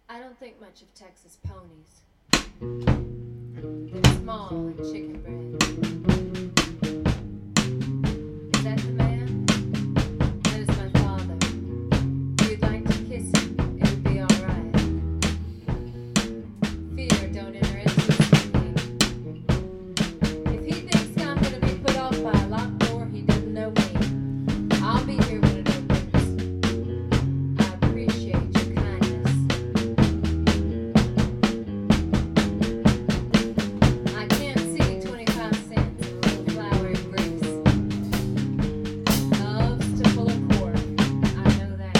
I don't think much of Texas ponies. They're small and chicken bred. Is that the man? That is my father. If you'd like to kiss him, it would be all right. Fear don't interest me. If he thinks I'm going to be put off by a locked door, he doesn't know me. I'll be here when it opens. I appreciate your kindness. I can't see 25 cents in a little flowery grace. Loves to pull a cord. I know that.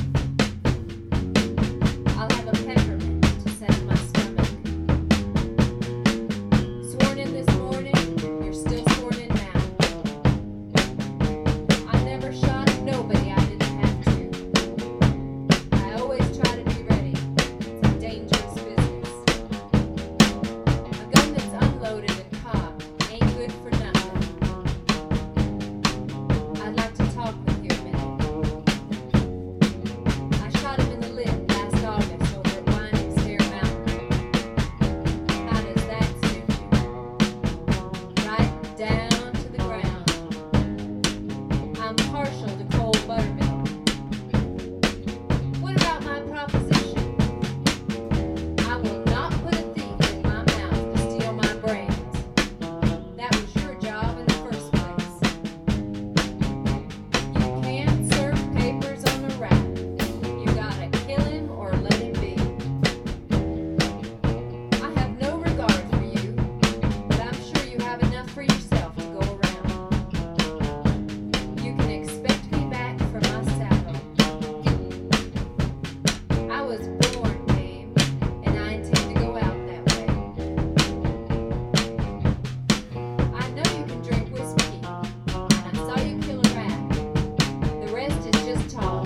I'll have a peppermint to settle my stomach. Sworn in this morning, you're still sworn in now. I never shot nobody I didn't have to. I always try to be ready. It's a dangerous business. A gun that's unloaded and cocked ain't good for nothing. I'd like to talk with you a minute. I shot him in the lip last August over at Winding Stair Mountain. How does that suit you? Right down to the ground. I'm partial to cold buttermilk. What about my proposition? I will not put a thief in my mouth to steal my brains. That was your job in the first place. You can't serve papers on a rat. You gotta kill him or let him be. I have no regard for you, but I'm sure you have enough for yourself to go around. You can expect me back for my saddle. I was born game, and I intend to go out that way. I know you can drink whiskey, and I saw you kill a rat. The rest is just talk.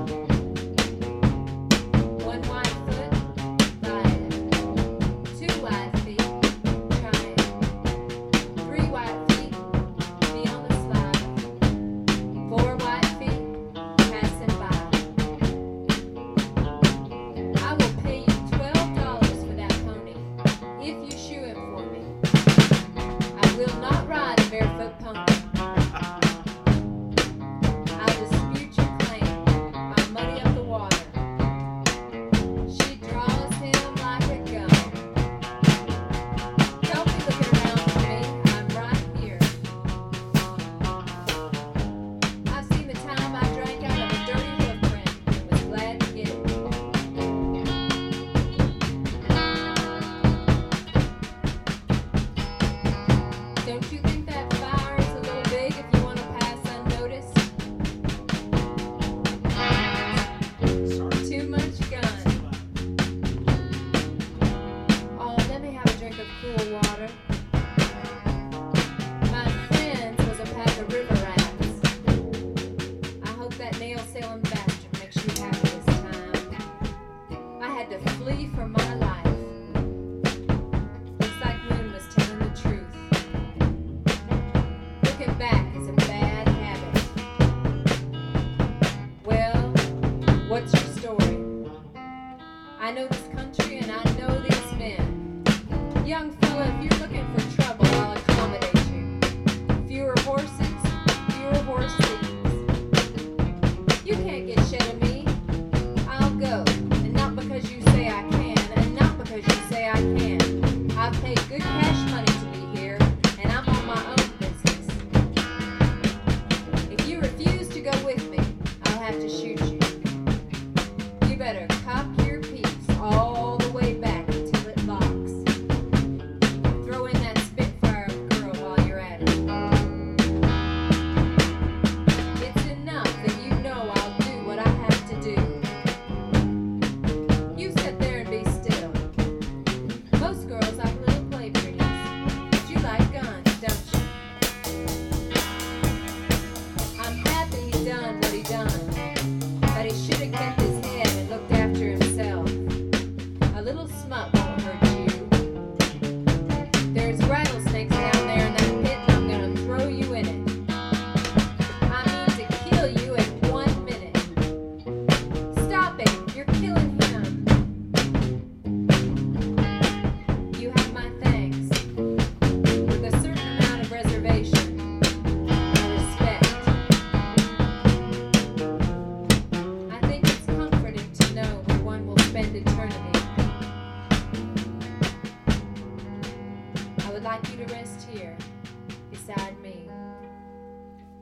One white foot, buy it. Two white feet, try it. Three white feet, be on the slide. Four white feet, passing by. I will pay you $12 for that pony, if you shoe him for me. I will not ride a barefoot pony. I'll dispute your claim. I'll muddy up the water. She draws him like a gun. Don't be looking around for me. I'm right here. I've seen the time I drank out of a dirty hoof print and was glad to get it. Don't you think that fire is a little big if you want to pass unnoticed? Too much gun. Oh, let me have a drink of cool water. My friend's was a pack of river rats. I hope that nail-selling bastard makes you happy this time. I had to flee for my life. Looks like Moon was telling the truth. Looking back is a bad habit. Well, what's your story? I know this country and I know these men. Young fella, if you're looking for trouble, I'll accommodate you. Fewer horses, fewer horse thieves. You can't get shed of me. I'll go, and not because you say I can, and not because you say I can. I've paid good cash money to be here, and I'm on my own business. If you refuse to go with me, I'll have to shoot you. You better cock your piece all like you to rest here, beside